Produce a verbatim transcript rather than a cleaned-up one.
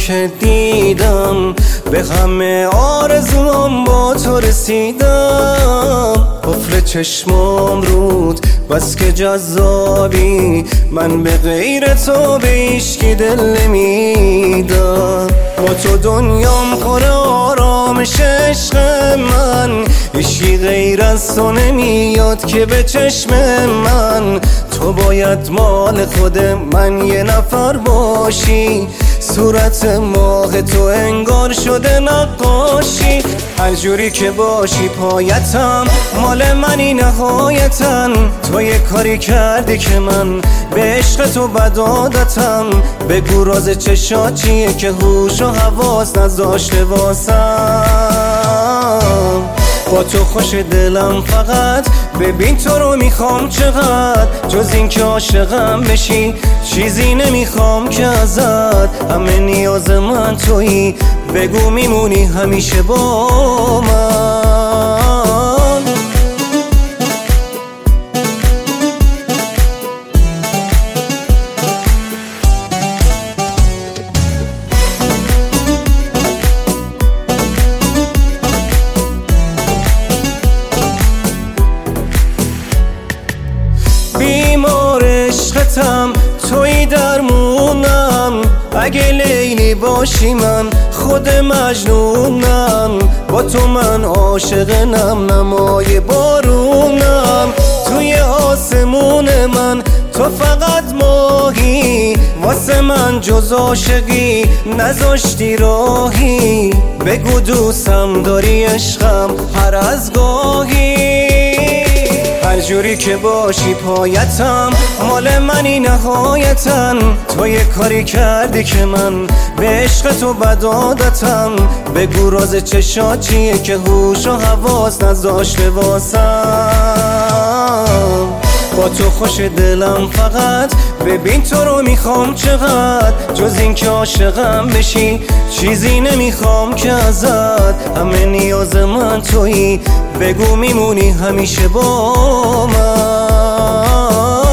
که دیدم، به همه آرزوام با تو رسیدم. قفل چشمام رود بس که جذابی، من به غیر تو به هیچکی دل نمیدم. با تو دنیام پر آرامش عشق من، هیچکی غیر از تو نمیاد که به چشم من. تو باید مال خود من یه نفر باشی، صورت ماه تو انگار شده نقاشی. هر جوری که باشی پایتم، مال منی نهایتن. تو یه کاری کردی که من به عشق تو بد عادتم. بگو راز چشات چیه که هوش و حواس نذاشته واسم. با تو خوش دلم فقط، ببین تو رو میخوام چقدر. جز این که عاشقم بشی چیزی نمیخوام که ازت. همه نیاز من تویی، بگو میمونی همیشه با من. بیمار عشقتم، توی درمونم. اگه لیلی باشی من خود مجنونم. با تو من عاشق نم نمای بارونم. توی آسمون من تو فقط ماهی، واسه من جز عاشقی نذاشتی راهی. بگو دوستم داری عشقم هر از گاهی. هر جوری که باشی پایتم، مال منی نهایتن. تو یه کاری کردی که من به عشق تو بد عادتم. بگو راز چشات چیه که هوش و حواس نذاشته واسم. با تو خوش دلم فقط، ببین تو رو میخوام چقدر. جز این که عاشقم بشی چیزی نمیخوام که ازت. همه نیاز من تویی، بگو میمونی همیشه با من.